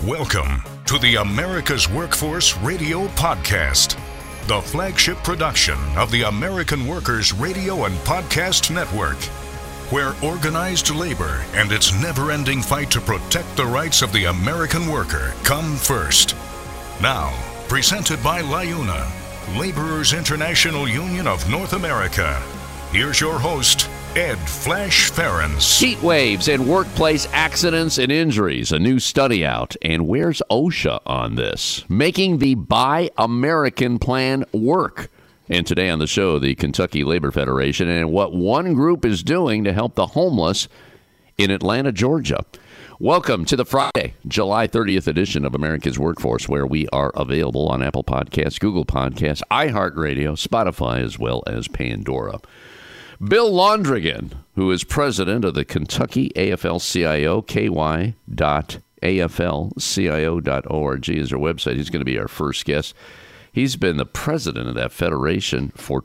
Welcome to the America's Workforce Radio Podcast, the flagship production of the American Workers Radio and Podcast Network, where organized labor and its never-ending fight to protect the rights of the American worker come first. Now, presented by LIUNA, Laborers International Union of North America. Here's your host, Ed Flash Ferenc. Heat waves and workplace accidents and injuries. A new study out. And where's OSHA on this? Making the Buy American plan work. And today on the show, the Kentucky Labor Federation and what one group is doing to help the homeless in Atlanta, Georgia. Welcome to the Friday, July 30th edition of America's Workforce, where we are available on Apple Podcasts, Google Podcasts, iHeartRadio, Spotify, as well as Pandora. Bill Londrigan, who is president of the Kentucky AFL-CIO, ky.aflcio.org is our website. He's going to be our first guest. He's been the president of that federation for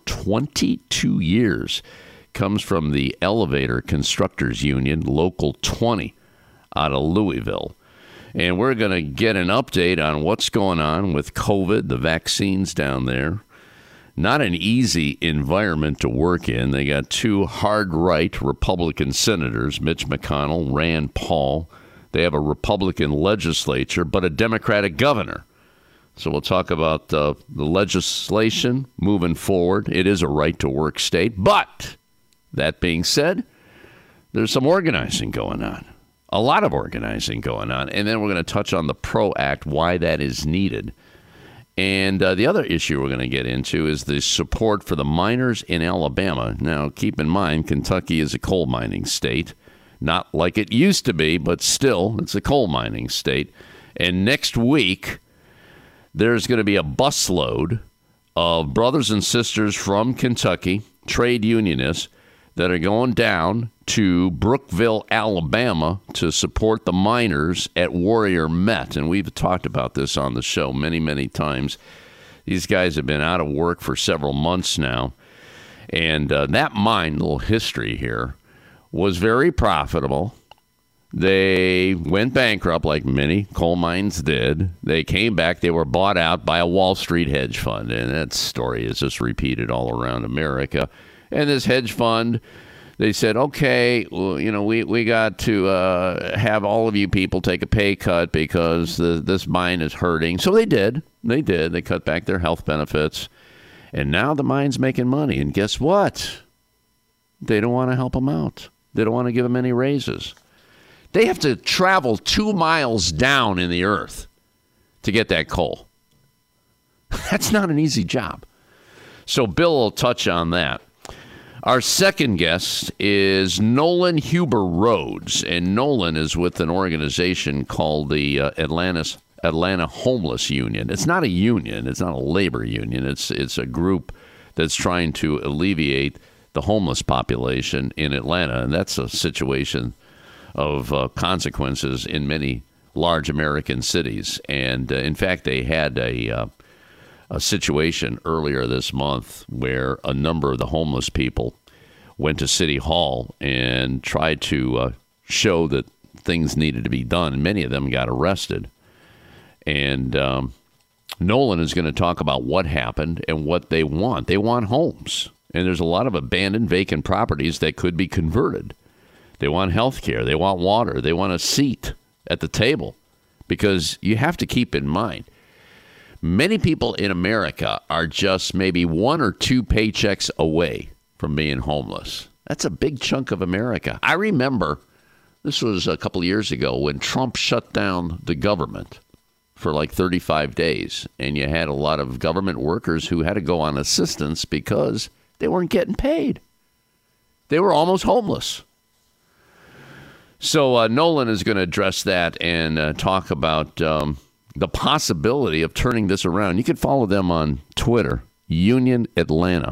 22 years. Comes from the Elevator Constructors Union, Local 20, out of Louisville. And we're going to get an update on what's going on with COVID, the vaccines down there. Not an easy environment to work in. They got two hard-right Republican senators, Mitch McConnell, Rand Paul. They have a Republican legislature, but a Democratic governor. So we'll talk about the legislation moving forward. It is a right-to-work state. But that being said, there's some organizing going on. A lot of organizing going on. And then we're going to touch on the PRO Act, why that is needed. And the other issue we're going to get into is the support for the miners in Alabama. Now, keep in mind, Kentucky is a coal mining state. Not like it used to be, but still, it's a coal mining state. And next week, there's going to be a busload of brothers and sisters from Kentucky, trade unionists, that are going down to Brookville, Alabama, to support the miners at Warrior Met. And we've talked about this on the show many, many times. These guys have been out of work for several months now. And that mine, little history here, was very profitable. They went bankrupt like many coal mines did. They came back. They were bought out by a Wall Street hedge fund. And that story is just repeated all around America. And this hedge fund, they said, okay, well, you know, we got to have all of you people take a pay cut because this mine is hurting. So they did. They did. They cut back their health benefits. And now the mine's making money. And guess what? They don't want to help them out. They don't want to give them any raises. They have to travel 2 miles down in the earth to get that coal. That's not an easy job. So Bill will touch on that. Our second guest is Nolan Huber Rhodes, and Nolan is with an organization called the Atlanta Homeless Union. It's not a union. It's not a labor union. It's a group that's trying to alleviate the homeless population in Atlanta, and that's a situation of consequences in many large American cities. And in fact, they had a situation earlier this month where a number of the homeless people went to City Hall and tried to show that things needed to be done. And many of them got arrested. And Nolan is going to talk about what happened and what they want. They want homes. And there's a lot of abandoned vacant properties that could be converted. They want health care. They want water. They want a seat at the table. Because you have to keep in mind, many people in America are just maybe 1 or 2 paychecks away from being homeless. That's a big chunk of America. I remember, this was a couple of years ago, when Trump shut down the government for like 35 days. And you had a lot of government workers who had to go on assistance because they weren't getting paid. They were almost homeless. So Nolan is going to address that and talk about the possibility of turning this around. You can follow them on Twitter, Union Atlanta.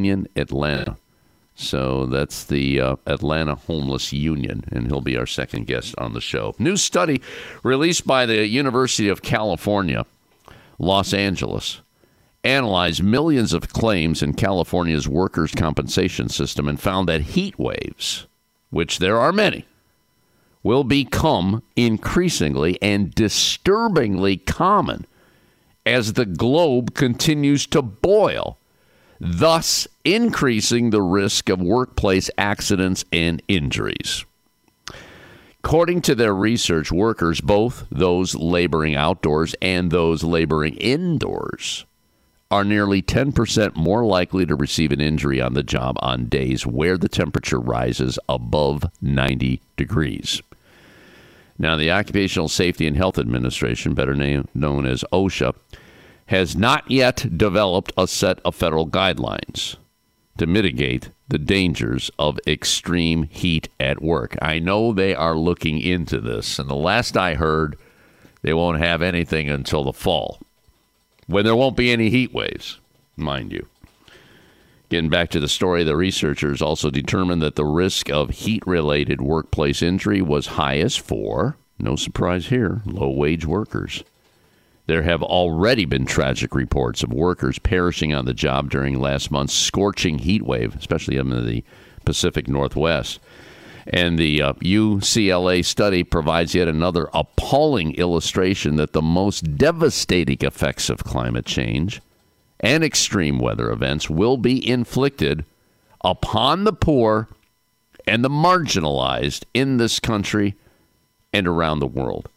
So that's the Atlanta Homeless Union, and he'll be our second guest on the show. New study released by the University of California, Los Angeles, analyzed millions of claims in California's workers' compensation system and found that heat waves, which there are many, will become increasingly and disturbingly common as the globe continues to boil, thus increasing the risk of workplace accidents and injuries. According to their research, workers, both those laboring outdoors and those laboring indoors, are nearly 10% more likely to receive an injury on the job on days where the temperature rises above 90 degrees. Now, the Occupational Safety and Health Administration, better known as OSHA, has not yet developed a set of federal guidelines to mitigate the dangers of extreme heat at work. I know they are looking into this, and the last I heard, they won't have anything until the fall, when there won't be any heat waves, mind you. Getting back to the story, the researchers also determined that the risk of heat-related workplace injury was highest for, no surprise here, low-wage workers. There have already been tragic reports of workers perishing on the job during last month's scorching heat wave, especially in the Pacific Northwest. And the UCLA study provides yet another appalling illustration that the most devastating effects of climate change and extreme weather events will be inflicted upon the poor and the marginalized in this country and around the world.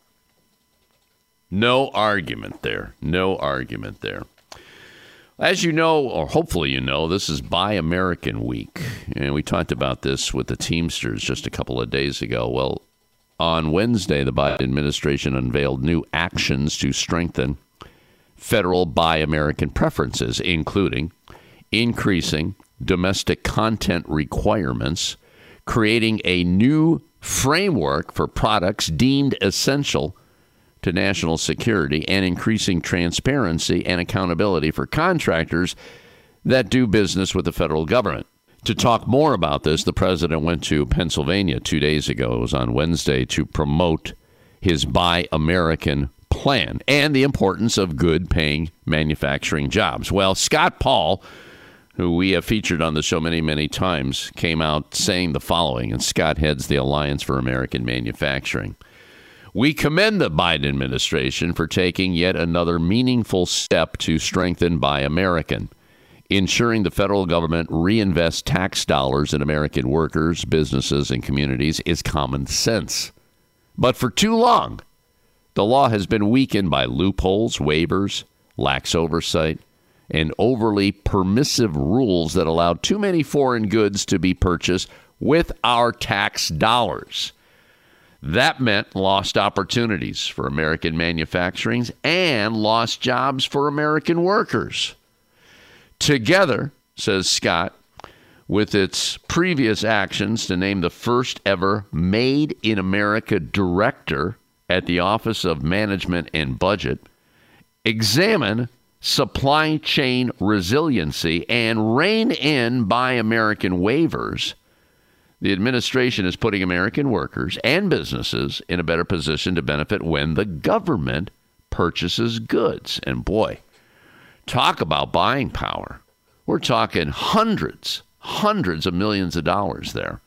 No argument there. No argument there. As you know, or hopefully you know, this is Buy American Week. And we talked about this with the Teamsters just a couple of days ago. Well, on Wednesday, the Biden administration unveiled new actions to strengthen federal Buy American preferences, including increasing domestic content requirements, creating a new framework for products deemed essential to national security, and increasing transparency and accountability for contractors that do business with the federal government. To talk more about this, the president went to Pennsylvania 2 days ago. It was on Wednesday to promote his Buy American plan and the importance of good-paying manufacturing jobs. Well, Scott Paul, who we have featured on the show many, many times, came out saying the following, and Scott heads the Alliance for American Manufacturing. We commend the Biden administration for taking yet another meaningful step to strengthen Buy American. Ensuring the federal government reinvests tax dollars in American workers, businesses, and communities is common sense. But for too long, the law has been weakened by loopholes, waivers, lax oversight, and overly permissive rules that allow too many foreign goods to be purchased with our tax dollars. That meant lost opportunities for American manufacturing and lost jobs for American workers. Together, says Scott, with its previous actions to name the first ever Made in America director at the Office of Management and Budget, examine supply chain resiliency, and rein in Buy American waivers, the administration is putting American workers and businesses in a better position to benefit when the government purchases goods. And boy, talk about buying power. We're talking hundreds of millions of dollars there.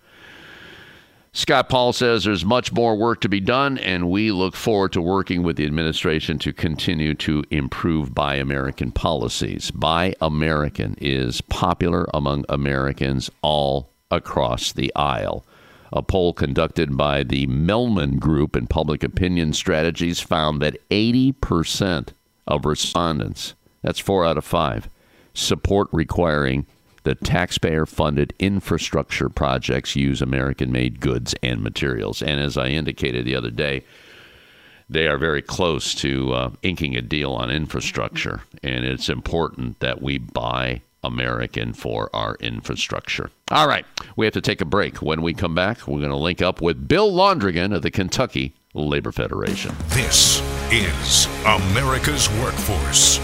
Scott Paul says there's much more work to be done, and we look forward to working with the administration to continue to improve Buy American policies. Buy American is popular among Americans all across the aisle. A poll conducted by the Mellman Group and Public Opinion Strategies found that 80% of respondents, that's 4 out of 5, support requiring the taxpayer-funded infrastructure projects use American-made goods and materials. And as I indicated the other day, they are very close to inking a deal on infrastructure, and it's important that we buy American for our infrastructure. All right, we have to take a break. When we come back, we're going to link up with Bill Londrigan of the Kentucky Labor Federation. This is America's Workforce.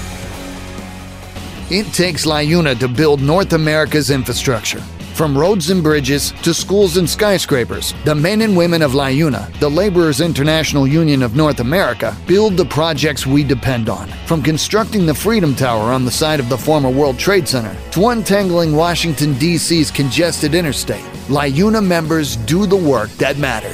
It takes LiUNA to build North America's infrastructure. From roads and bridges to schools and skyscrapers, the men and women of LiUNA, the Laborers International Union of North America, build the projects we depend on. From constructing the Freedom Tower on the site of the former World Trade Center to untangling Washington, D.C.'s congested interstate, LiUNA members do the work that matters.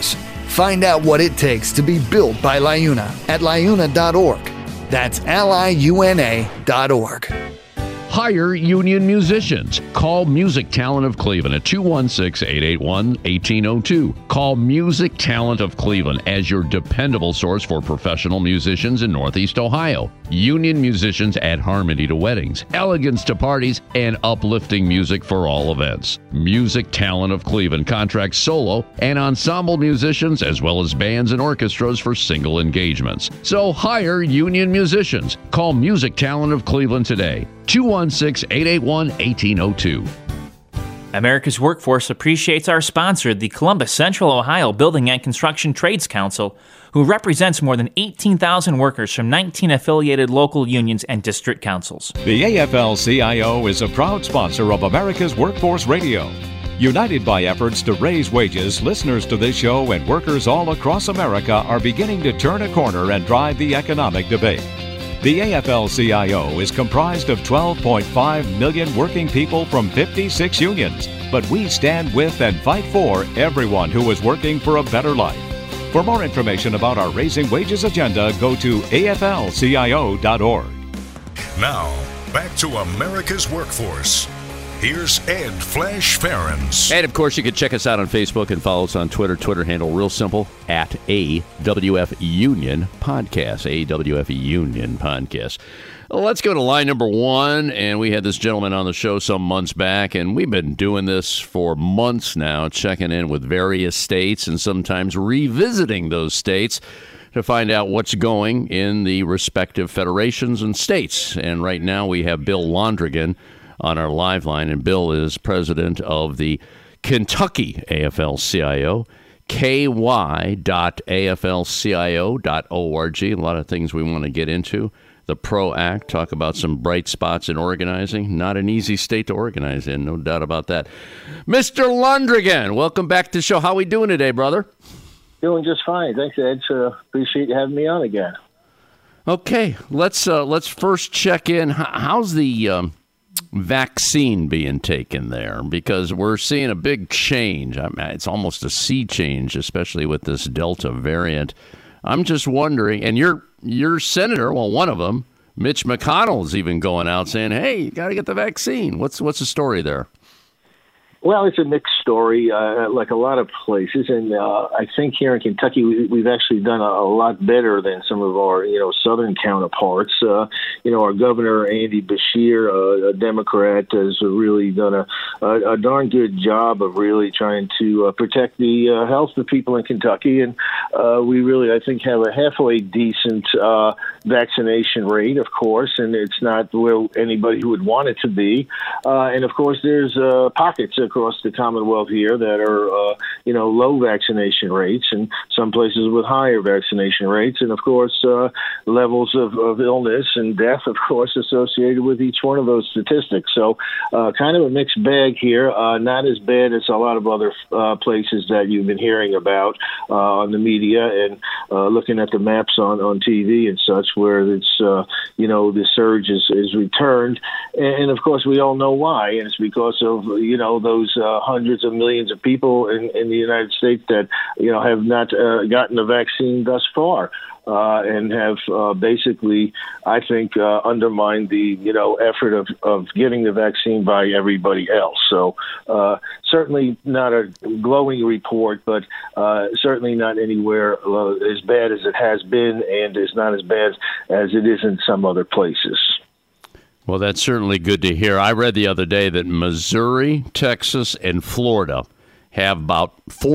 Find out what it takes to be built by LiUNA at liuna.org. That's liuna.org. Hire union musicians. Call Music Talent of Cleveland at 216-881-1802. Call Music Talent of Cleveland as your dependable source for professional musicians in Northeast Ohio. Union musicians add harmony to weddings, elegance to parties, and uplifting music for all events. Music Talent of Cleveland contracts solo and ensemble musicians as well as bands and orchestras for single engagements. So hire union musicians. Call Music Talent of Cleveland today. 216-881-1802. America's Workforce appreciates our sponsor, the Columbus Central Ohio Building and Construction Trades Council, who represents more than 18,000 workers from 19 affiliated local unions and district councils. The AFL-CIO is a proud sponsor of America's Workforce Radio. United by efforts to raise wages, listeners to this show and workers all across America are beginning to turn a corner and drive the economic debate. The AFL-CIO is comprised of 12.5 million working people from 56 unions, but we stand with and fight for everyone who is working for a better life. For more information about our Raising Wages agenda, go to aflcio.org. Now, back to America's Workforce. Here's Ed Flash Ferens. And, of course, you can check us out on Facebook and follow us on Twitter. Twitter handle, real simple, at AWF Union Podcast. AWF Union Podcast. Well, let's go to line number one. And we had this gentleman on the show some months back, and we've been doing this for months now, checking in with various states and sometimes revisiting those states to find out what's going in the respective federations and states. And right now we have Bill Londrigan on our live line, and Bill is president of the Kentucky AFL-CIO, ky.aflcio.org. A lot of things we want to get into. The PRO Act, talk about some bright spots in organizing. Not an easy state to organize in, no doubt about that. Mr. Londrigan, welcome back to the show. How we doing today, brother? Doing just fine. Thanks, Ed. Appreciate you having me on again. Okay, let's first check in. How's the vaccine being taken there? Because we're seeing a big change. I mean, it's almost a sea change, especially with this Delta variant. I'm just wondering, and your senator, well, one of them, Mitch McConnell, is even going out saying, hey, you got to get the vaccine. What's the story there? Well, it's a mixed story, like a lot of places, and I think here in Kentucky we've actually done a lot better than some of our, southern counterparts. Our governor Andy Beshear, a Democrat, has really done a darn good job of really trying to protect the health of people in Kentucky, and we really, I think, have a halfway decent vaccination rate, of course, and it's not where anybody would want it to be, and of course there's pockets across the Commonwealth here that are, low vaccination rates, and some places with higher vaccination rates, and of course, levels of illness and death, of course, associated with each one of those statistics. So, kind of a mixed bag here. Not as bad as a lot of other places that you've been hearing about on the media and looking at the maps on TV and such, where it's, the surge is returned, and of course, we all know why, and it's because of those hundreds of millions of people in the United States that have not gotten the vaccine thus far, and have basically, I think, undermined the effort of getting the vaccine by everybody else. So certainly not a glowing report, but certainly not anywhere as bad as it has been, and is not as bad as it is in some other places. Well, that's certainly good to hear. I read the other day that Missouri, Texas, and Florida have about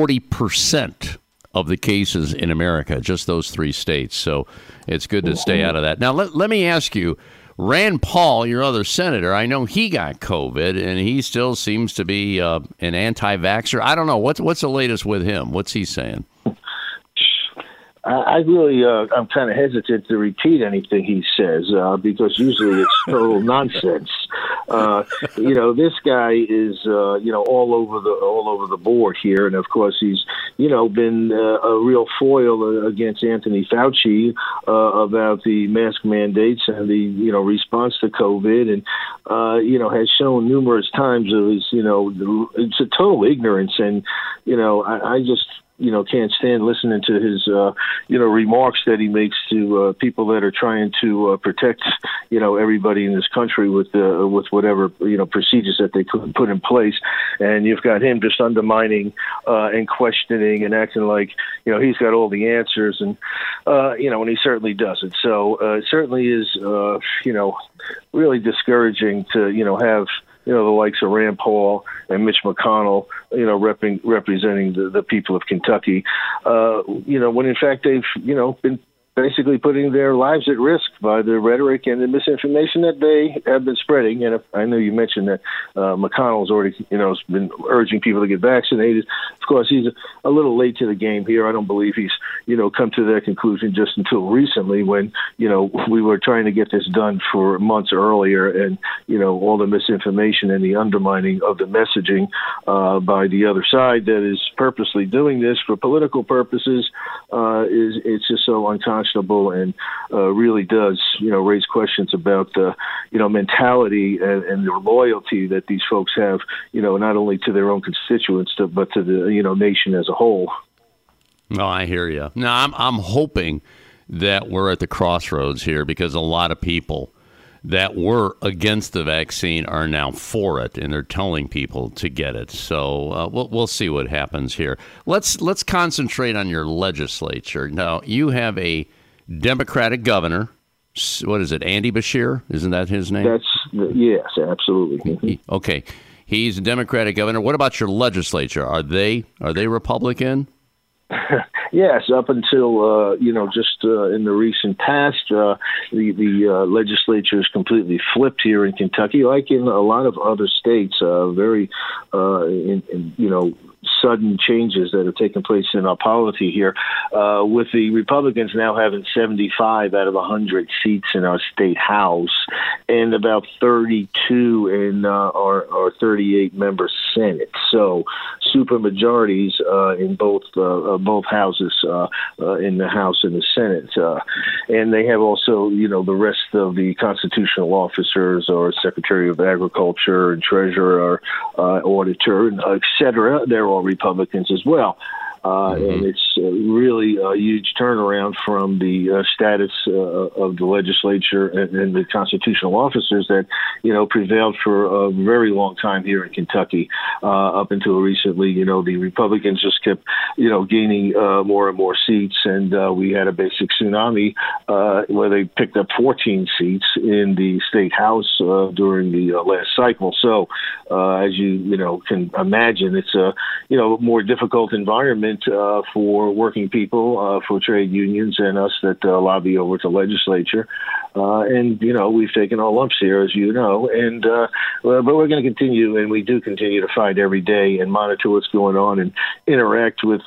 40% of the cases in America, just those three states. So it's good to stay out of that. Now, let me ask you, Rand Paul, your other senator, I know he got COVID, and he still seems to be an anti-vaxxer. I don't know. What's the latest with him? What's he saying? I really, I'm kind of hesitant to repeat anything he says because usually it's total nonsense. This guy is, all over the board here, and of course he's, been a real foil against Anthony Fauci about the mask mandates and the, response to COVID, and has shown numerous times of his, it's a total ignorance, and I just can't stand listening to his, remarks that he makes to people that are trying to protect, everybody in this country with whatever, procedures that they could put in place. And you've got him just undermining and questioning and acting like, he's got all the answers, and, and he certainly doesn't. So it certainly is, really discouraging to, have, the likes of Rand Paul and Mitch McConnell, representing the people of Kentucky, when in fact they've, been basically putting their lives at risk by the rhetoric and the misinformation that they have been spreading. And I know you mentioned that McConnell's already, has been urging people to get vaccinated. Of course, he's a little late to the game here. I don't believe he's, come to that conclusion just until recently when, we were trying to get this done for months earlier, and, all the misinformation and the undermining of the messaging by the other side that is purposely doing this for political purposes it's just so unconscionable, and really does, raise questions about the, mentality and the loyalty that these folks have, not only to their own constituents, but to the, nation as a whole. No, I hear you. Now, I'm hoping that we're at the crossroads here, because a lot of people that were against the vaccine are now for it, and they're telling people to get it. So we'll see what happens here. Let's concentrate on your legislature. Now, you have a Democratic governor. What is it, Andy Beshear? Isn't that his name? Yes, absolutely. Okay, he's a Democratic governor. What about your legislature? Are they Republican? Yes, up until just in the recent past, the legislature is completely flipped here in Kentucky, like in a lot of other states. Very, sudden changes that have taken place in our polity here, with the Republicans now having 75 out of 100 seats in our state house, and about 32 in our 38-member Senate. So super majorities in both houses, in the House and the Senate, and they have also, the rest of the constitutional officers, or Secretary of Agriculture and Treasurer, or Auditor, et cetera. They're all Republicans as well. And it's really a huge turnaround from the status of the legislature and the constitutional officers that, prevailed for a very long time here in Kentucky. Up until recently, the Republicans just kept, gaining more and more seats. And we had a basic tsunami where they picked up 14 seats in the state house during the last cycle. So as you, can imagine, it's a, more difficult environment for working people, for trade unions, and us that lobby over to legislature. And, we've taken our lumps here, as you know, and but we're going to continue, and we do continue to fight every day and monitor what's going on and interact with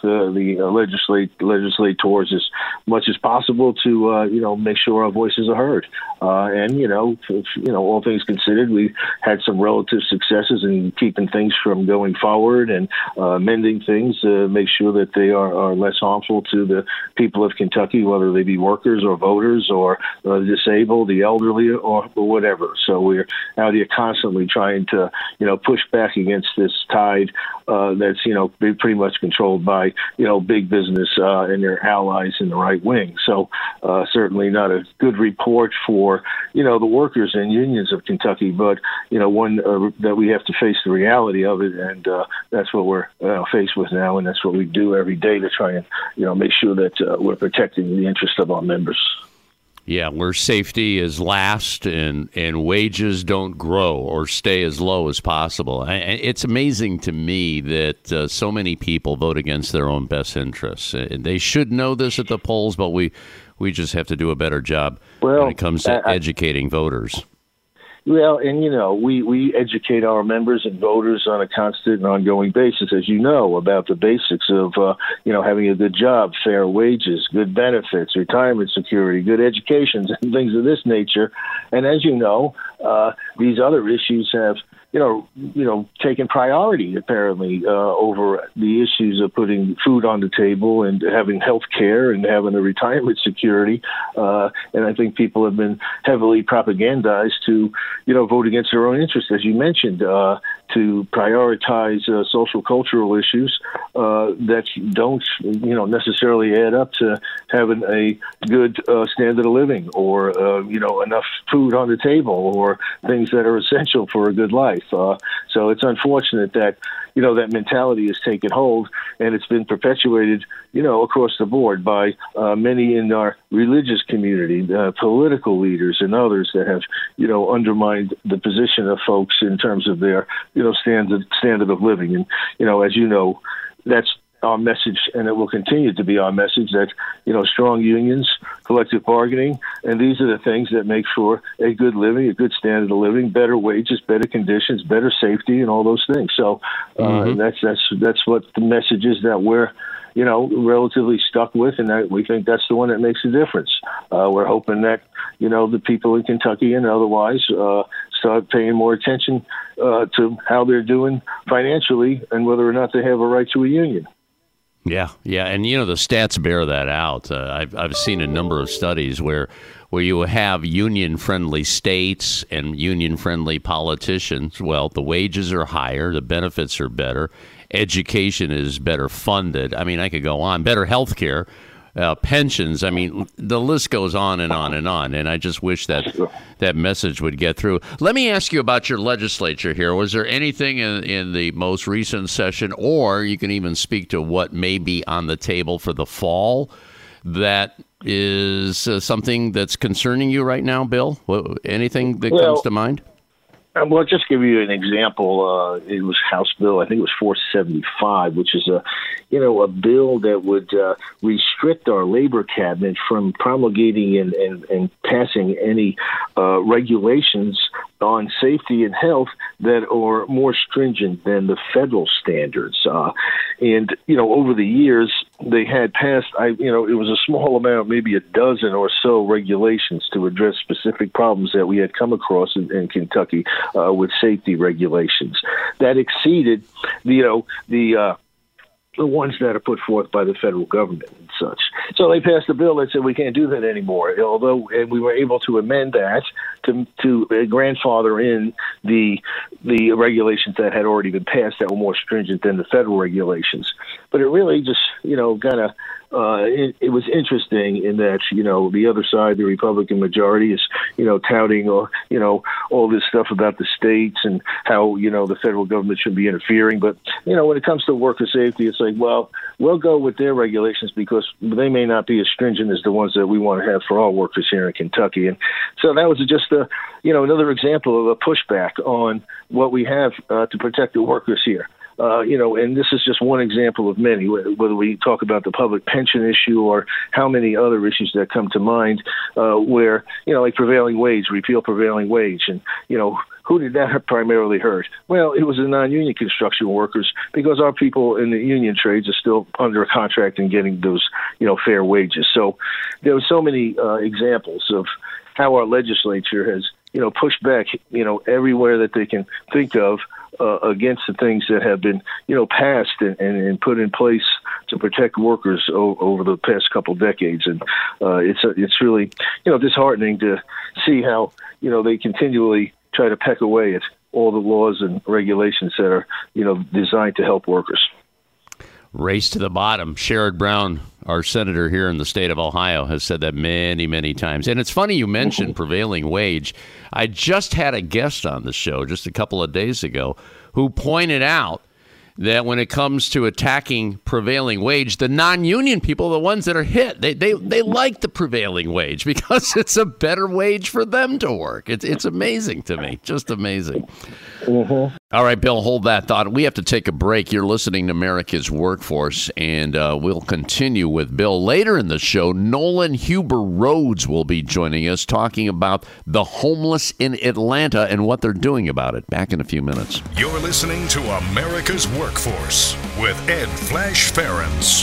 the legislators as much as possible to, make sure our voices are heard. And, all things considered, we had some relative successes in keeping things from going forward and amending things to make sure that they are less harmful to the people of Kentucky, whether they be workers or voters or disabled, the elderly, or whatever. So we're out here constantly trying to, push back against this tide that's, pretty much controlled by, big business and their allies in the right wing. So certainly not a good report for, the workers and unions of Kentucky, but, one that we have to face the reality of it. And that's what we're faced with now. And that's what we do every day to try and, make sure that we're protecting the interests of our members. Yeah, where safety is last and wages don't grow or stay as low as possible. It's amazing to me that so many people vote against their own best interests. They should know this at the polls, but we just have to do a better job when it comes to educating voters. Well, and, we educate our members and voters on a constant and ongoing basis, as you know, about the basics of, having a good job, fair wages, good benefits, retirement security, good educations, and things of this nature. And as you know, these other issues have, taken priority, apparently, over the issues of putting food on the table and having health care and having a retirement security. And I think people have been heavily propagandized to, vote against their own interests, as you mentioned. to prioritize social cultural issues that don't, necessarily add up to having a good standard of living or, enough food on the table or things that are essential for a good life. So it's unfortunate that, that mentality has taken hold, and it's been perpetuated, across the board by many in our religious community, political leaders and others that have, undermined the position of folks in terms of their, standard of living. And, as you know, that's our message, and it will continue to be our message that, strong unions, collective bargaining, and these are the things that make for a good living, a good standard of living, better wages, better conditions, better safety, and all those things. So that's what the message is that we're, relatively stuck with, and we think that's the one that makes a difference. We're hoping that, the people in Kentucky and otherwise start paying more attention to how they're doing financially and whether or not they have a right to a union. Yeah, and the stats bear that out. I've seen a number of studies where you have union-friendly states and union-friendly politicians. Well, the wages are higher, the benefits are better, education is better funded. I mean, I could go on. Better health care, pensions. I mean, the list goes on and on and on. And I just wish that message would get through. Let me ask you about your legislature here. Was there anything in the most recent session, or you can even speak to what may be on the table for the fall, that is something that's concerning you right now, Bill? Anything that comes to mind? Well, I'll just give you an example. It was House Bill, I think it was 475, which is a bill that would restrict our labor cabinet from promulgating and passing any regulations on safety and health that are more stringent than the federal standards. And over the years, they had passed, it was a small amount, maybe a dozen or so regulations to address specific problems that we had come across in Kentucky with safety regulations that exceeded, the ones that are put forth by the federal government and such. So they passed a bill that said we can't do that anymore, and we were able to amend that to grandfather in the regulations that had already been passed that were more stringent than the federal regulations. But it really just, kind of, it was interesting in that, the other side, the Republican majority is, touting, all this stuff about the states and how, the federal government should be interfering. But, when it comes to worker safety, it's like, well, we'll go with their regulations because they may not be as stringent as the ones that we want to have for all workers here in Kentucky. And so that was just another example of a pushback on what we have to protect the workers here. And this is just one example of many, whether we talk about the public pension issue or how many other issues that come to mind where, like prevailing wage, repeal prevailing wage. And, who did that primarily hurt? Well, it was the non-union construction workers because our people in the union trades are still under a contract and getting those, fair wages. So there were so many examples of how our legislature has, pushed back, everywhere that they can think of against the things that have been, passed and put in place to protect workers over the past couple decades. And it's really, disheartening to see how, they continually try to peck away at all the laws and regulations that are, designed to help workers. Race to the bottom. Sherrod Brown, our senator here in the state of Ohio, has said that many, many times. And it's funny you mentioned prevailing wage. I just had a guest on the show just a couple of days ago who pointed out that when it comes to attacking prevailing wage, the non-union people, the ones that are hit, they like the prevailing wage because it's a better wage for them to work. It's amazing to me, just amazing. Mm-hmm. All right, Bill, hold that thought. We have to take a break. You're listening to America's Workforce, and we'll continue with Bill. Later in the show, Nolan Huber Rhodes will be joining us talking about the homeless in Atlanta and what they're doing about it. Back in a few minutes. You're listening to America's Workforce with Ed Flash Ferens.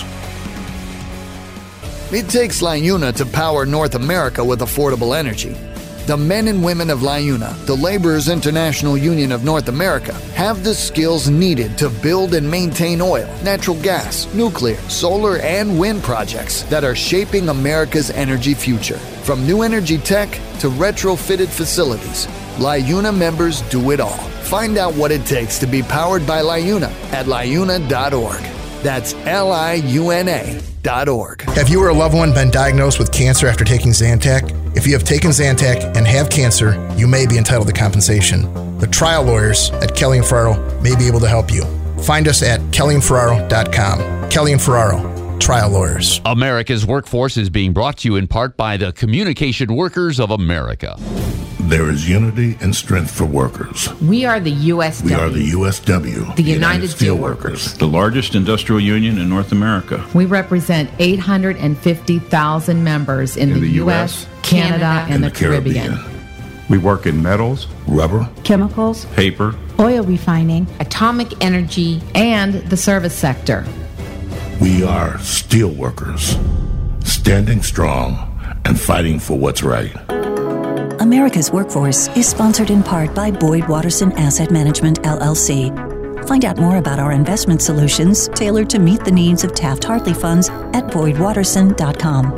It takes LiUNA to power North America with affordable energy. The men and women of LiUNA, the Laborers International Union of North America, have the skills needed to build and maintain oil, natural gas, nuclear, solar, and wind projects that are shaping America's energy future. From new energy tech to retrofitted facilities, LiUNA members do it all. Find out what it takes to be powered by LiUNA at LiUNA.org. That's LiUNA.org. Have you or a loved one been diagnosed with cancer after taking Zantac? If you have taken Zantac and have cancer, you may be entitled to compensation. The trial lawyers at Kelly & Ferraro may be able to help you. Find us at kellyandferraro.com. Kelly & Ferraro, trial lawyers. America's Workforce is being brought to you in part by the Communication Workers of America. There is unity and strength for workers. We are the USW. We are the USW. The United Steelworkers. The largest industrial union in North America. We represent 850,000 members in the U.S., Canada, and the Caribbean. We work in metals, rubber, chemicals, paper, oil refining, atomic energy, and the service sector. We are steelworkers, standing strong and fighting for what's right. America's Workforce is sponsored in part by Boyd Watterson Asset Management, LLC. Find out more about our investment solutions tailored to meet the needs of Taft-Hartley funds at boydwatterson.com.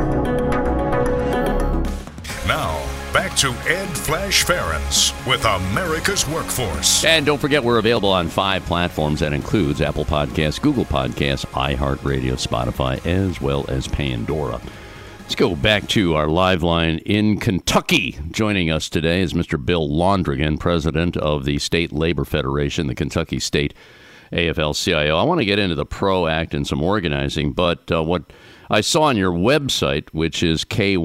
Now, back to Ed Flash Ferentz with America's Workforce. And don't forget, we're available on 5 platforms. That includes Apple Podcasts, Google Podcasts, iHeartRadio, Spotify, as well as Pandora. Let's go back to our live line in Kentucky. Joining us today is Mr. Bill Londrigan, president of the State Labor Federation, the Kentucky State AFL-CIO. I want to get into the PRO Act and some organizing, but what I saw on your website, which is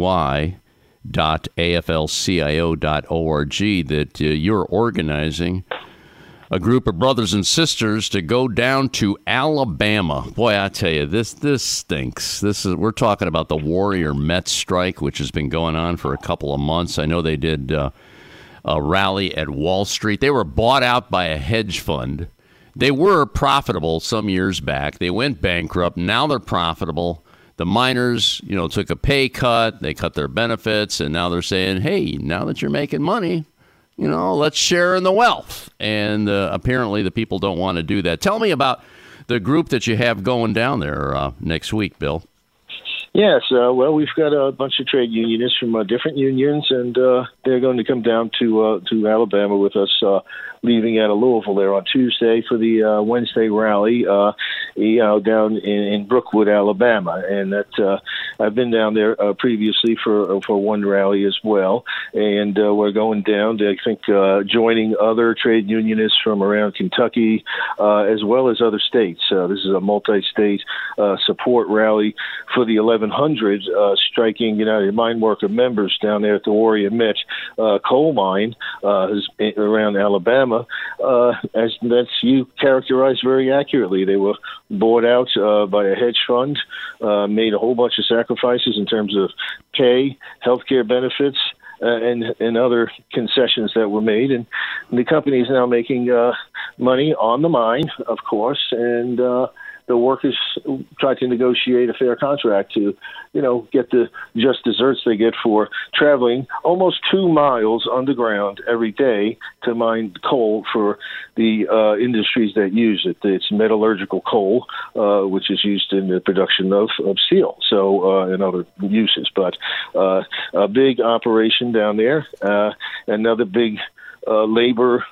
ky.aflcio.org, that you're organizing a group of brothers and sisters to go down to Alabama. Boy, I tell you, this stinks. We're talking about the Warrior Mets strike, which has been going on for a couple of months. I know they did a rally at Wall Street. They were bought out by a hedge fund. They were profitable some years back. They went bankrupt. Now they're profitable. The miners, took a pay cut. They cut their benefits, and now they're saying, hey, now that you're making money, let's share in the wealth. And apparently the people don't want to do that. Tell me about the group that you have going down there next week, Bill. Yes, well, we've got a bunch of trade unionists from different unions, and they're going to come down to Alabama with us, leaving out of Louisville there on Tuesday for the Wednesday rally, down in Brookwood, Alabama. And that I've been down there previously for one rally as well, and we're going down to, I think, joining other trade unionists from around Kentucky, as well as other states. This is a multi-state support rally for the 1,100 striking United Mine Worker members down there at the Warrior Met coal mine around Alabama. As you characterized very accurately, they were bought out by a hedge fund, made a whole bunch of sacrifices in terms of pay, healthcare benefits, and other concessions that were made. And the company is now making money on the mine, of course, and the workers try to negotiate a fair contract to, get the just desserts they get for traveling almost 2 miles underground every day to mine coal for the industries that use it. It's metallurgical coal, which is used in the production of steel, and other uses. But a big operation down there, another big labor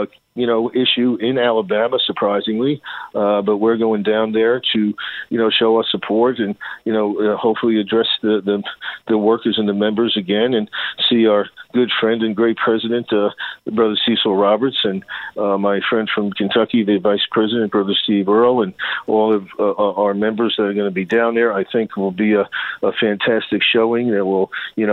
issue in Alabama, surprisingly, but we're going down there to, show our support and, hopefully address the workers and the members again, and see our good friend and great president, Brother Cecil Roberts, and my friend from Kentucky, the vice president, Brother Steve Earle, and all of our members that are going to be down there. I think will be a fantastic showing that will,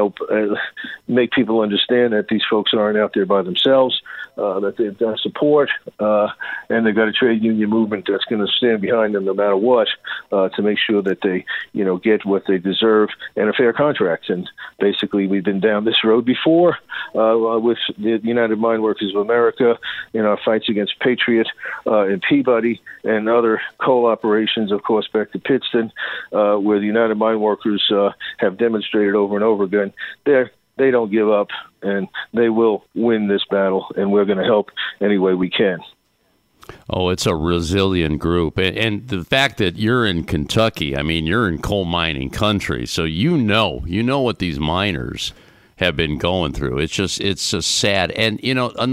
make people understand that these folks aren't out there by themselves, that they've got support, and they've got a trade union movement that's going to stand behind them no matter what, to make sure that they, get what they deserve and a fair contract. And basically, we've been down this road before with the United Mine Workers of America in our fights against Patriot and Peabody and other coal operations, of course, back to Pittston, where the United Mine Workers have demonstrated over and over again they don't give up, and they will win this battle, and we're going to help any way we can. Oh, it's a resilient group. And the fact that you're in Kentucky, I mean, you're in coal mining country, so you know what these miners have been going through. It's just sad. And, another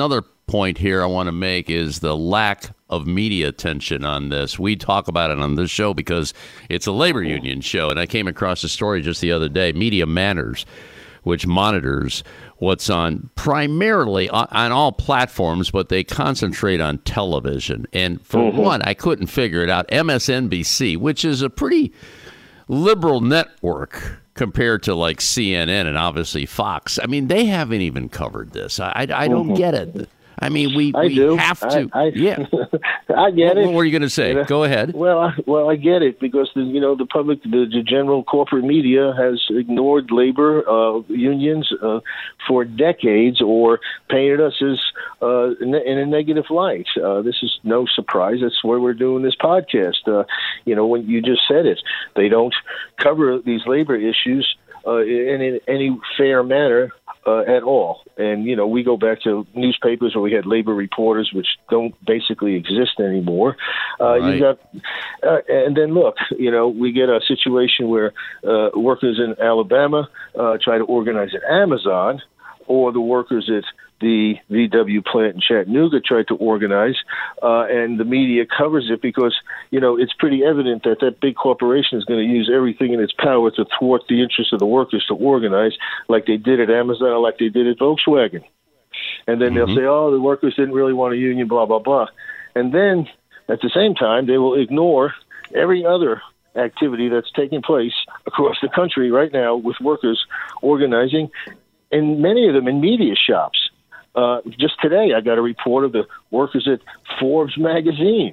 point here I want to make is the lack of media attention on this. We talk about it on this show because it's a labor union show, and I came across a story just the other day, Media Matters, which monitors what's on primarily on all platforms, but they concentrate on television. And for one, I couldn't figure it out. MSNBC, which is a pretty liberal network compared to like CNN and obviously Fox. I mean, they haven't even covered this. I don't get it. I mean, we have to. Yeah, I get it. What were you going to say? Go ahead. Well, I get it because the public, the general corporate media has ignored labor unions for decades or painted us as in a negative light. This is no surprise. That's why we're doing this podcast. When you just said it, they don't cover these labor issues in any fair manner. At all. And, we go back to newspapers where we had labor reporters, which don't basically exist anymore. Right. You got, and then look, we get a situation where workers in Alabama try to organize at Amazon, or the workers at the VW plant in Chattanooga tried to organize, and the media covers it because, it's pretty evident that big corporation is going to use everything in its power to thwart the interests of the workers to organize, like they did at Amazon or like they did at Volkswagen. And then they'll say, the workers didn't really want a union, blah, blah, blah. And then at the same time, they will ignore every other activity that's taking place across the country right now with workers organizing, and many of them in media shops. Just today, I got a report of the workers at Forbes magazine.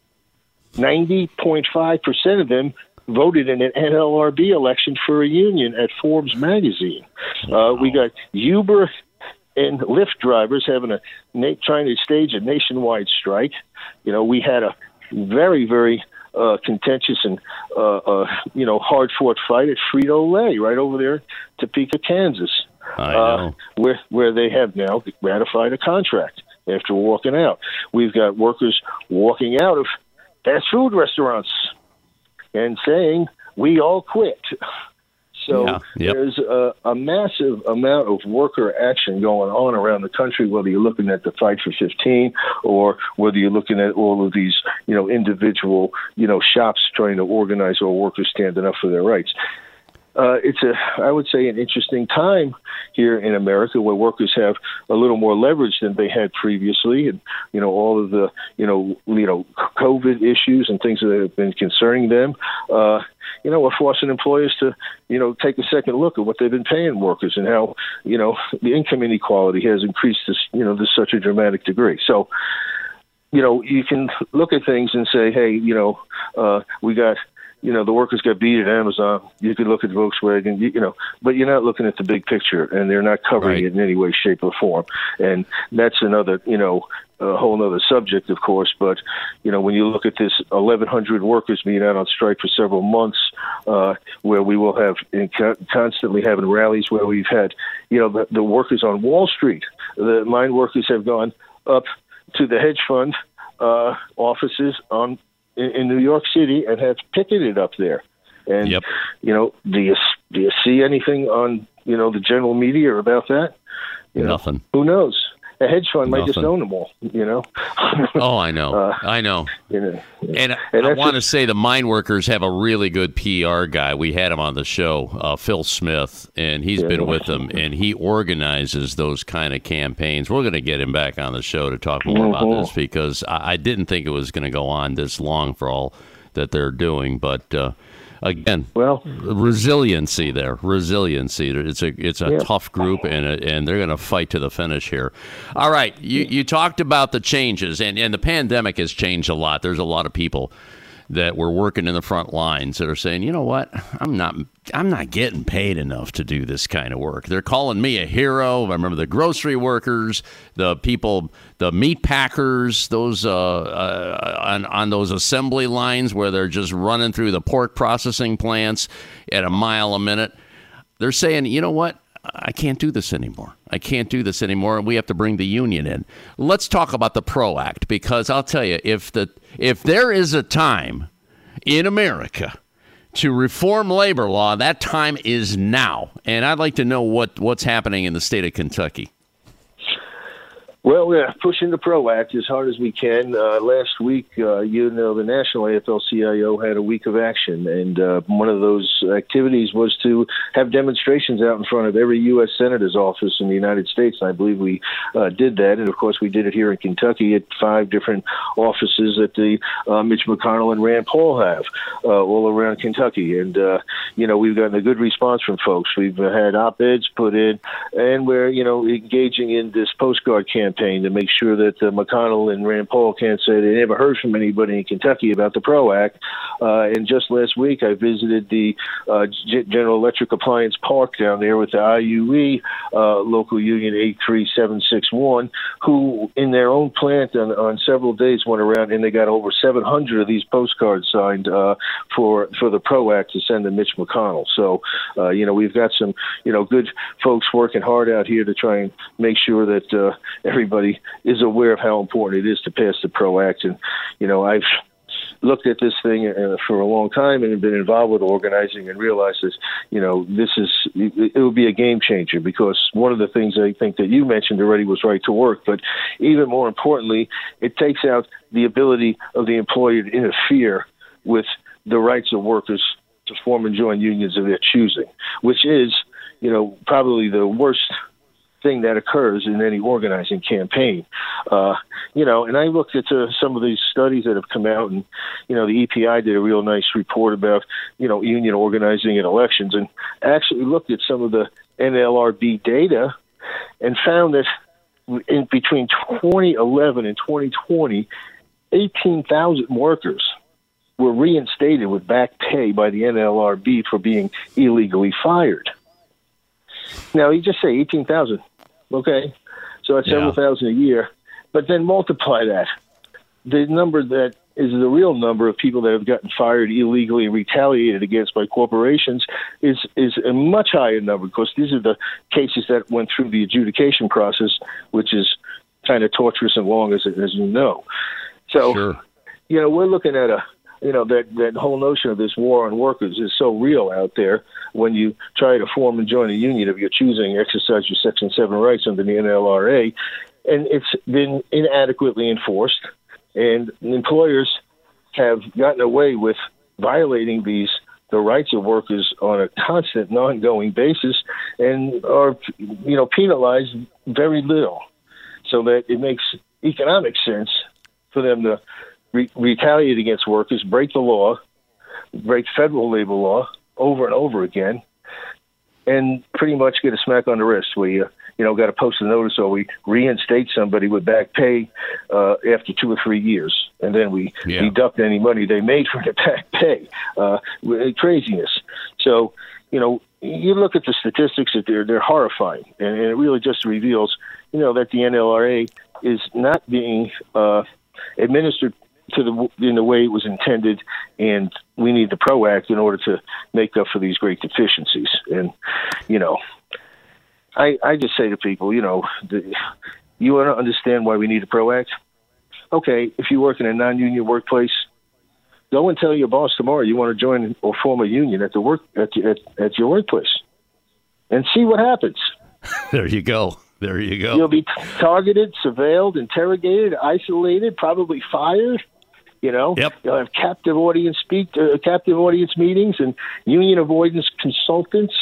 90.5% of them voted in an NLRB election for a union at Forbes magazine. We got Uber and Lyft drivers trying to stage a nationwide strike. We had a very, very contentious and hard-fought fight at Frito-Lay right over there in Topeka, Kansas. I know. Where they have now ratified a contract after walking out. We've got workers walking out of fast food restaurants and saying, we all quit. So there's a massive amount of worker action going on around the country, whether you're looking at the Fight for 15 or whether you're looking at all of these, individual, shops trying to organize or workers standing up for their rights. It's I would say, an interesting time here in America where workers have a little more leverage than they had previously. And, all of the, COVID issues and things that have been concerning them, we're forcing employers to, take a second look at what they've been paying workers and how, the income inequality has increased to such a dramatic degree. So, you can look at things and say, hey, we got, the workers got beat at Amazon. You could look at Volkswagen, but you're not looking at the big picture, and they're not covering it in any way, shape, or form. And that's another, a whole other subject, of course. But, when you look at this 1,100 workers being out on strike for several months, where we will have constantly having rallies where we've had, the workers on Wall Street, the mine workers have gone up to the hedge fund offices in New York City and have picketed up there. And, do you see anything on, the general media about that? Nothing. Who knows? A hedge fund might just own them all, Oh, I know. I know. And I want to say the mine workers have a really good PR guy. We had him on the show, Phil Smith, and he's been with them, and he organizes those kind of campaigns. We're going to get him back on the show to talk more about this because I didn't think it was going to go on this long for all that they're doing, but again, resiliency there. Resiliency. It's a tough group, and they're going to fight to the finish here. All right, you talked about the changes, and the pandemic has changed a lot. There's a lot of people that were working in the front lines that are saying, you know what, I'm not getting paid enough to do this kind of work. They're calling me a hero. I remember the grocery workers, the people, the meat packers, those on those assembly lines where they're just running through the pork processing plants at a mile a minute. They're saying, you know what, I can't do this anymore. And we have to bring the union in. Let's talk about the PRO Act, because I'll tell you, if there is a time in America to reform labor law, that time is now. And I'd like to know what's happening in the state of Kentucky. Well, we're pushing the PRO Act as hard as we can. Last week, the National AFL-CIO had a week of action, and one of those activities was to have demonstrations out in front of every U.S. Senator's office in the United States, and I believe we did that. And, of course, we did it here in Kentucky at 5 different offices that the Mitch McConnell and Rand Paul have all around Kentucky. And, we've gotten a good response from folks. We've had op-eds put in, and we're, engaging in this postcard campaign to make sure that McConnell and Rand Paul can't say they never heard from anybody in Kentucky about the PRO Act. And just last week, I visited the General Electric Appliance Park down there with the IUE local union 83761, who in their own plant on several days went around and they got over 700 of these postcards signed for the PRO Act to send to Mitch McConnell. So, we've got some, good folks working hard out here to try and make sure that everybody is aware of how important it is to pass the PRO Act. And, I've looked at this thing for a long time and been involved with organizing and realized that, it will be a game changer, because one of the things I think that you mentioned already was right to work. But even more importantly, it takes out the ability of the employer to interfere with the rights of workers to form and join unions of their choosing, which is, probably the worst thing that occurs in any organizing campaign. And I looked at some of these studies that have come out, and, the EPI did a real nice report about, union organizing in elections, and actually looked at some of the NLRB data and found that in between 2011 and 2020, 18,000 workers were reinstated with back pay by the NLRB for being illegally fired. Now, you just say 18,000. Okay, so that's several thousand a year. But then multiply that. The number that is the real number of people that have gotten fired illegally and retaliated against by corporations is a much higher number, because these are the cases that went through the adjudication process, which is kind of torturous and long, as you know. So, sure. We're looking at that whole notion of this war on workers is so real out there when you try to form and join a union of your choosing, exercise your Section 7 rights under the NLRA, and it's been inadequately enforced, and employers have gotten away with violating the rights of workers on a constant and ongoing basis, and are, penalized very little, so that it makes economic sense for them to retaliate against workers, break the law, break federal labor law over and over again, and pretty much get a smack on the wrist where you got to post a notice, or we reinstate somebody with back pay after 2 or 3 years, and then we deduct any money they made from the back pay. Craziness. So, you look at the statistics, that they're horrifying, and it really just reveals, that the NLRA is not being administered in the way it was intended, and we need the PRO Act in order to make up for these great deficiencies. And, I just say to people, you want to understand why we need a PRO Act? Okay, if you work in a non-union workplace, go and tell your boss tomorrow you want to join or form a union at your workplace, and see what happens. There you go. You'll be targeted, surveilled, interrogated, isolated, probably fired. You'll have captive audience meetings and union avoidance consultants.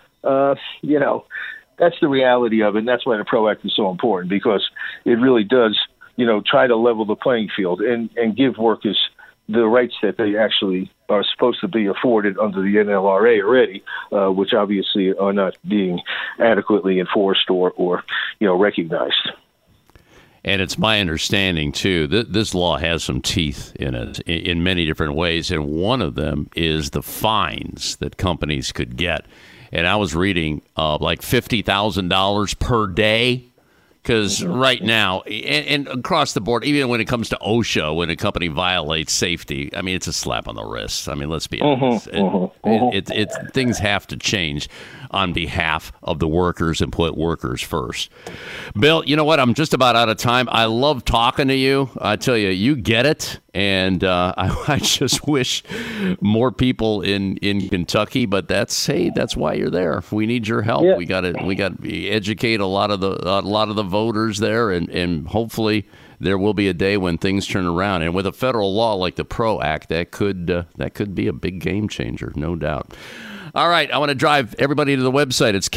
That's the reality of it, and that's why the PRO Act is so important, because it really does, try to level the playing field and give workers the rights that they actually are supposed to be afforded under the NLRA already, which obviously are not being adequately enforced or recognized. And it's my understanding, too, that this law has some teeth in it in many different ways, and one of them is the fines that companies could get. And I was reading like $50,000 per day, because right now, and across the board, even when it comes to OSHA, when a company violates safety, I mean, it's a slap on the wrist. I mean, let's be honest. Things have to change on behalf of the workers and put workers first. Bill, you know what? I'm just about out of time. I love talking to you. I tell you, you get it. And I just wish more people in Kentucky, but that's why you're there. We need your help. We got to educate a lot of the voters there, and hopefully there will be a day when things turn around. And with a federal law like the PRO Act, that could be a big game changer, no doubt. All right, I want to drive everybody to the website. It's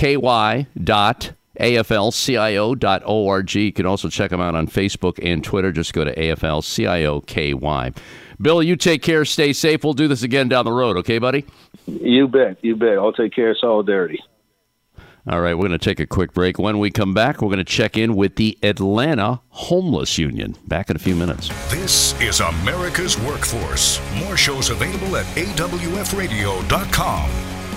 ky.aflcio.org. You can also check them out on Facebook and Twitter. Just go to AFL-CIO-KY. Bill, you take care. Stay safe. We'll do this again down the road. Okay, buddy? You bet. I'll take care of solidarity. All right, we're going to take a quick break. When we come back, we're going to check in with the Atlanta Homeless Union. Back in a few minutes. This is America's Workforce. More shows available at awfradio.com.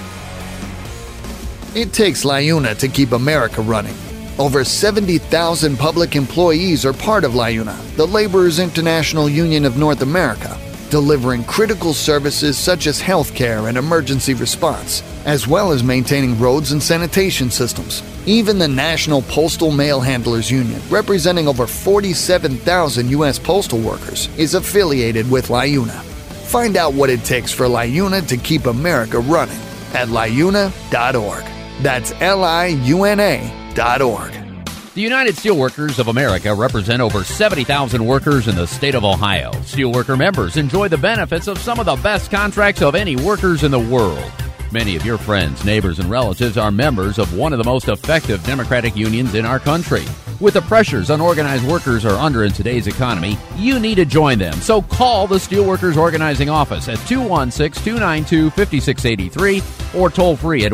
It takes LIUNA to keep America running. Over 70,000 public employees are part of LIUNA, the Laborers International Union of North America, delivering critical services such as healthcare and emergency response, as well as maintaining roads and sanitation systems. Even the National Postal Mail Handlers Union, representing over 47,000 U.S. postal workers, is affiliated with LIUNA. Find out what it takes for LIUNA to keep America running at LIUNA.org. That's LIUNA.org. The United Steelworkers of America represent over 70,000 workers in the state of Ohio. Steelworker members enjoy the benefits of some of the best contracts of any workers in the world. Many of your friends, neighbors, and relatives are members of one of the most effective democratic unions in our country. With the pressures unorganized workers are under in today's economy, you need to join them. So call the Steelworkers Organizing Office at 216-292-5683 or toll free at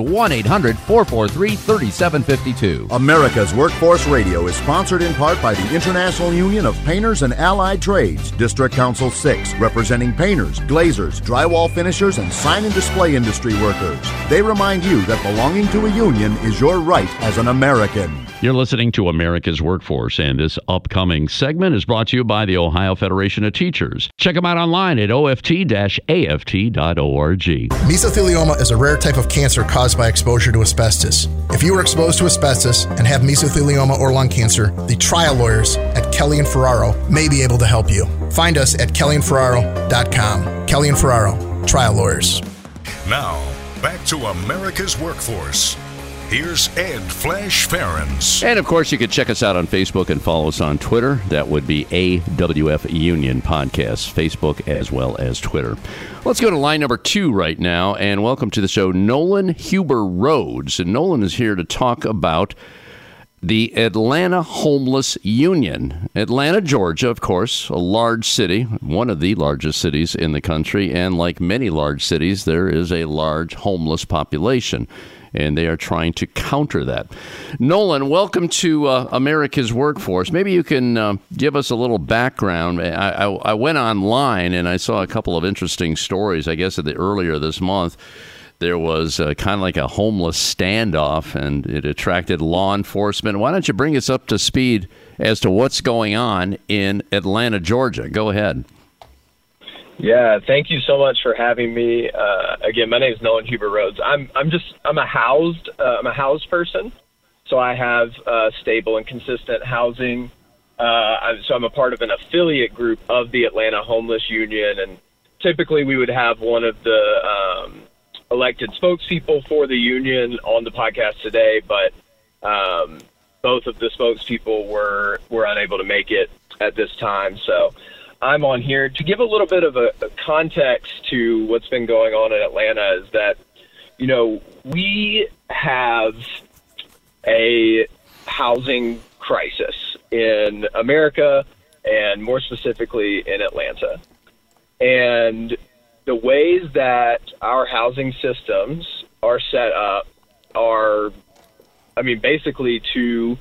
1-800-443-3752. America's Workforce Radio is sponsored in part by the International Union of Painters and Allied Trades, District Council 6, representing painters, glazers, drywall finishers, and sign and display industry workers. They remind you that belonging to a union is your right as an American. You're listening to America's Workforce, and this upcoming segment is brought to you by the Ohio Federation of Teachers. Check them out online at oft-aft.org. Mesothelioma is a rare type of cancer caused by exposure to asbestos. If you are exposed to asbestos and have mesothelioma or lung cancer, the trial lawyers at Kelly and Ferraro may be able to help you. Find us at kellyandferraro.com. Kelly and Ferraro, trial lawyers. Now, back to America's Workforce. Here's Ed Flash Ferens. And, of course, you can check us out on Facebook and follow us on Twitter. That would be AWF Union Podcast, Facebook as well as Twitter. Let's go to line number 2 right now, and welcome to the show, Nolan Huber Rhodes. And Nolan is here to talk about the Atlanta Homeless Union. Atlanta, Georgia, of course, a large city, one of the largest cities in the country. And like many large cities, there is a large homeless population, and they are trying to counter that. Nolan, welcome to America's Workforce. Maybe you can give us a little background. I went online and I saw a couple of interesting stories. I guess earlier this month, there was kind of like a homeless standoff, and it attracted law enforcement. Why don't you bring us up to speed as to what's going on in Atlanta, Georgia? Go ahead. Yeah, thank you so much for having me. Again, my name is Nolan Huber Rhodes. I'm a housed person, so I have stable and consistent housing. So I'm a part of an affiliate group of the Atlanta Homeless Union, and typically we would have one of the elected spokespeople for the union on the podcast today, but both of the spokespeople were unable to make it at this time. So I'm on here to give a little bit of a context to what's been going on in Atlanta. Is that, we have a housing crisis in America, and more specifically in Atlanta. And the ways that our housing systems are set up are, basically to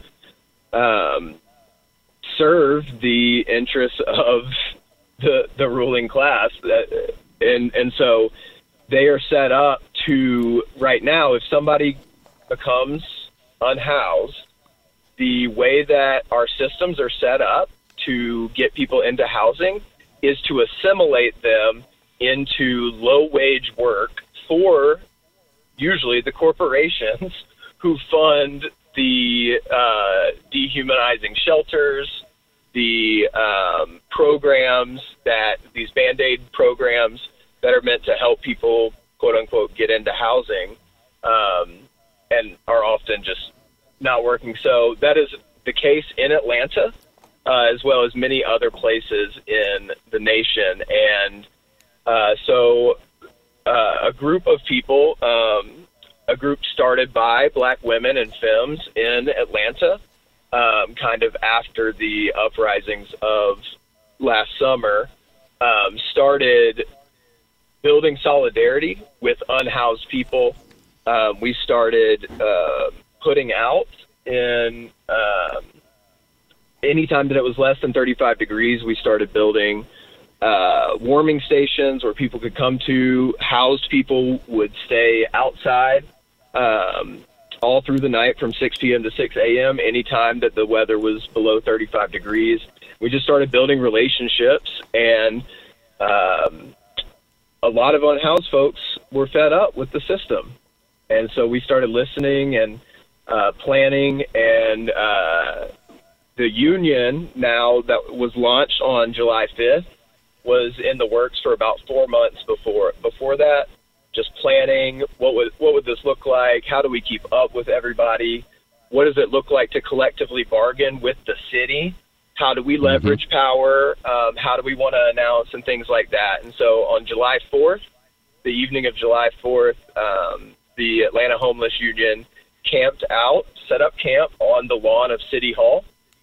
serve the interests of the ruling class, and so they are set up to, right now, if somebody becomes unhoused, the way that our systems are set up to get people into housing is to assimilate them into low-wage work for usually the corporations who fund the dehumanizing shelters, the programs these Band-Aid programs that are meant to help people, quote unquote, get into housing, and are often just not working. So that is the case in Atlanta, as well as many other places in the nation. And so a group of people, a group started by Black women and femmes in Atlanta, kind of after the uprisings of last summer, started building solidarity with unhoused people. We started putting out in anytime that it was less than 35 degrees, we started building warming stations where people could come to. Housed people would stay outside all through the night from 6 p.m. to 6 a.m. anytime that the weather was below 35 degrees. We just started building relationships, and a lot of unhoused folks were fed up with the system. And so we started listening and planning, and the union, now that was launched on July 5th, was in the works for about 4 months before that, just planning what would this look like? How do we keep up with everybody? What does it look like to collectively bargain with the city? How do we leverage power? How do we want to announce and things like that? And so on July 4th, the evening of July 4th, the Atlanta Homeless Union camped out, set up camp on the lawn of City Hall,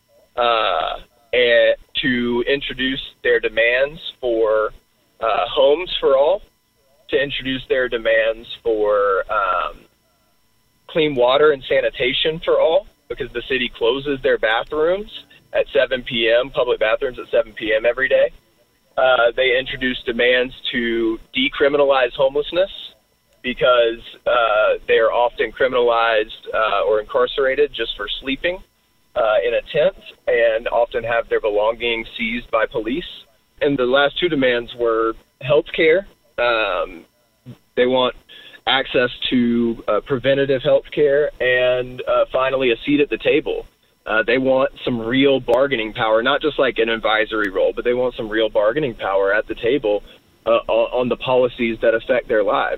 and to introduce their demands for homes for all, to introduce their demands for clean water and sanitation for all, because the city closes their bathrooms at 7 p.m., public bathrooms at 7 p.m. every day. They introduced demands to decriminalize homelessness, because they are often criminalized or incarcerated just for sleeping in a tent, and often have their belongings seized by police. And the last two demands were health care. They want access to preventative health care, and finally a seat at the table. They want some real bargaining power, not just like an advisory role, but they want some real bargaining power at the table on the policies that affect their lives.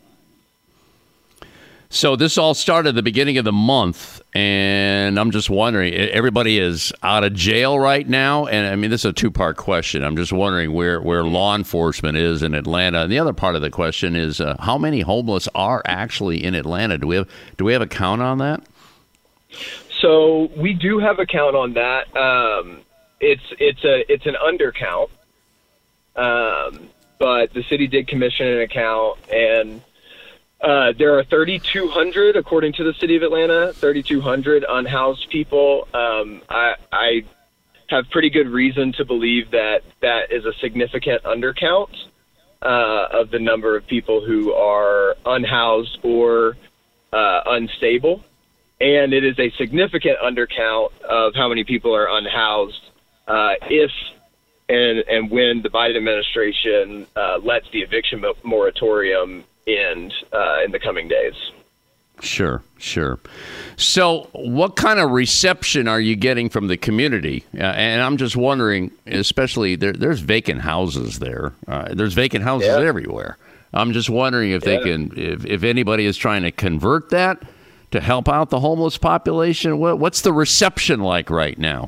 So this all started at the beginning of the month, and I'm just wondering, everybody is out of jail right now? And I mean, this is a two-part question. I'm just wondering where law enforcement is in Atlanta. And the other part of the question is how many homeless are actually in Atlanta? Do we have a count on that? So we do have a count on that. It's an undercount, but the city did commission an account, and there are 3,200, according to the city of Atlanta, 3,200 unhoused people. I have pretty good reason to believe that is a significant undercount of the number of people who are unhoused or unstable. And it is a significant undercount of how many people are unhoused if and when the Biden administration lets the eviction moratorium end in the coming days. Sure. So what kind of reception are you getting from the community? And I'm just wondering, especially there's vacant houses there. There's vacant houses everywhere. I'm just wondering if they can, if anybody is trying to convert that to help out the homeless population. What's the reception like right now?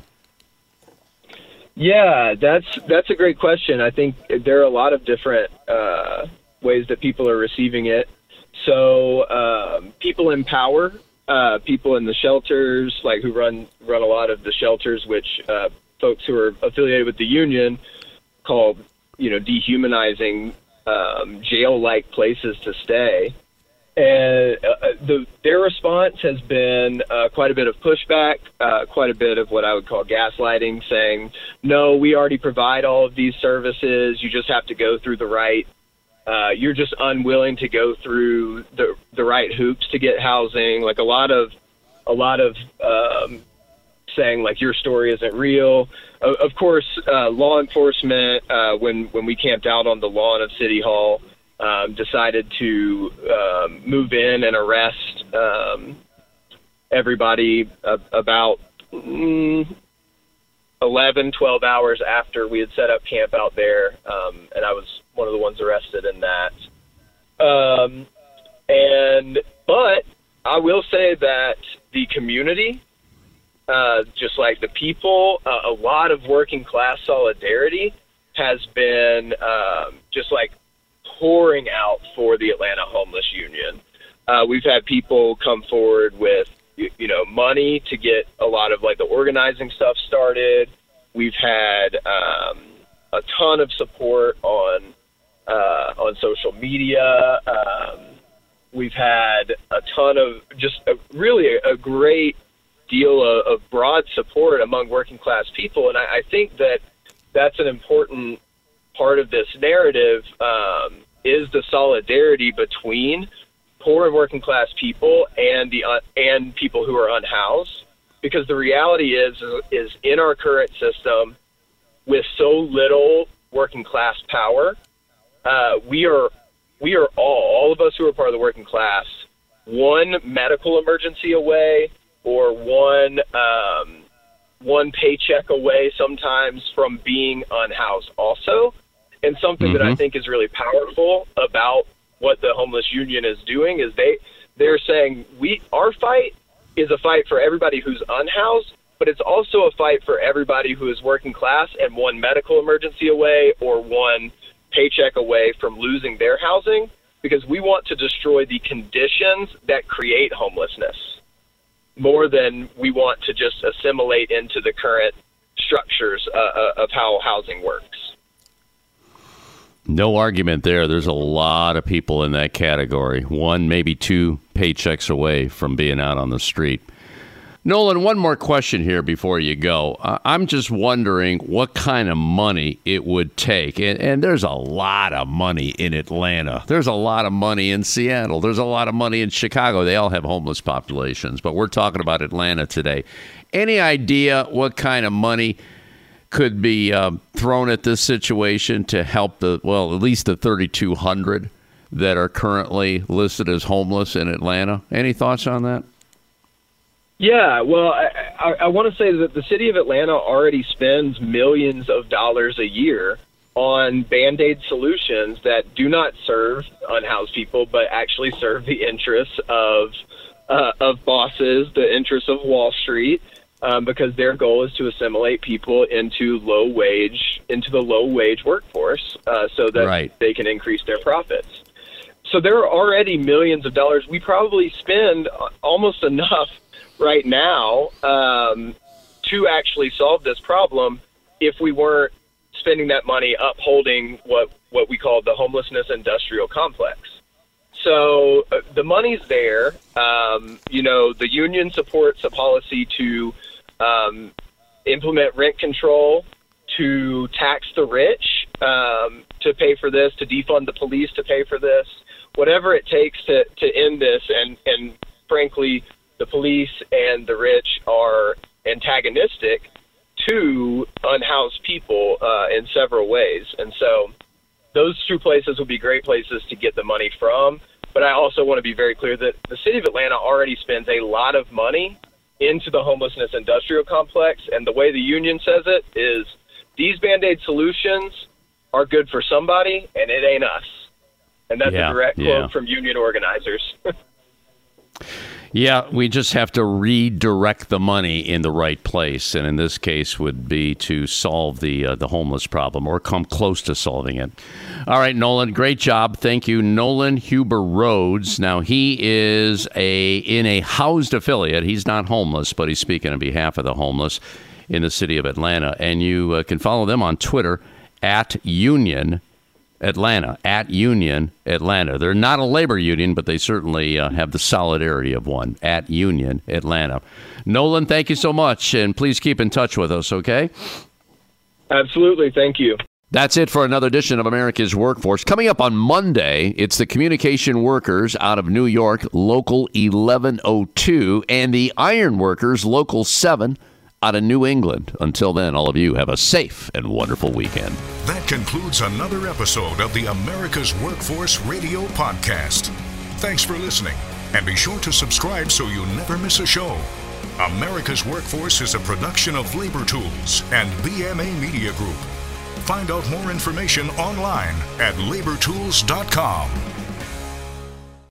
Yeah, that's a great question. I think there are a lot of different ways that people are receiving it. So people in power, people in the shelters, like who run a lot of the shelters, which folks who are affiliated with the union call, dehumanizing jail-like places to stay. And their response has been quite a bit of pushback, quite a bit of what I would call gaslighting, saying, no, we already provide all of these services. You just have to go through the right. You're just unwilling to go through the right hoops to get housing. Like a lot of saying like your story isn't real. Of course, law enforcement, when we camped out on the lawn of City Hall, decided to move in and arrest everybody about 11, 12 hours after we had set up camp out there, and I was one of the ones arrested in that. But I will say that the community, just like the people, a lot of working class solidarity has been just like pouring out for the Atlanta Homeless Union. We've had people come forward with, money to get a lot of like the organizing stuff started. We've had a ton of support on social media. We've had a ton of just really a great deal of broad support among working class people. And I think that that's an important part of this narrative, is the solidarity between poor and working class people and people who are unhoused. Because the reality is in our current system, with so little working class power, we are all of us who are part of the working class, one medical emergency away or one paycheck away sometimes from being unhoused also. And something that I think is really powerful about what the Homeless Union is doing is they're saying our fight is a fight for everybody who's unhoused, but it's also a fight for everybody who is working class and one medical emergency away or one paycheck away from losing their housing, because we want to destroy the conditions that create homelessness more than we want to just assimilate into the current structures of how housing works. No argument there. There's a lot of people in that category. One, maybe two paychecks away from being out on the street. Nolan, one more question here before you go. I'm just wondering what kind of money it would take. And there's a lot of money in Atlanta. There's a lot of money in Seattle. There's a lot of money in Chicago. They all have homeless populations. But we're talking about Atlanta today. Any idea what kind of money could be thrown at this situation to help at least the 3,200 that are currently listed as homeless in Atlanta? Any thoughts on that? Yeah, well, I want to say that the city of Atlanta already spends millions of dollars a year on Band-Aid solutions that do not serve unhoused people, but actually serve the interests of bosses, the interests of Wall Street, because their goal is to assimilate people into the low wage workforce, so that they can increase their profits. So there are already millions of dollars. We probably spend almost enough right now to actually solve this problem if we weren't spending that money upholding what we call the homelessness industrial complex. So the money's there. The union supports a policy to implement rent control, to tax the rich, to pay for this, to defund the police to pay for this, whatever it takes to end this. And frankly, the police and the rich are antagonistic to unhoused people in several ways. And so those two places would be great places to get the money from. But I also want to be very clear that the city of Atlanta already spends a lot of money into the homelessness industrial complex. And the way the union says it is these Band-Aid solutions are good for somebody, and it ain't us. And that's a direct quote from union organizers. Yeah, we just have to redirect the money in the right place, and in this case would be to solve the homeless problem or come close to solving it. All right, Nolan, great job. Thank you. Nolan Huber Rhodes. Now, he is in a housed affiliate. He's not homeless, but he's speaking on behalf of the homeless in the city of Atlanta. And you can follow them on Twitter @Union Atlanta, @Union Atlanta. They're not a labor union, but they certainly have the solidarity of one, @Union Atlanta. Nolan, thank you so much, and please keep in touch with us, okay? Absolutely. Thank you. That's it for another edition of America's Workforce. Coming up on Monday, it's the communication workers out of New York, Local 1102, and the iron workers, Local 7, out of New England. Until then, all of you have a safe and wonderful weekend. That concludes another episode of the America's Workforce Radio Podcast. Thanks for listening, and be sure to subscribe so you never miss a show. America's Workforce is a production of Labor Tools and BMA Media Group. Find out more information online at labortools.com.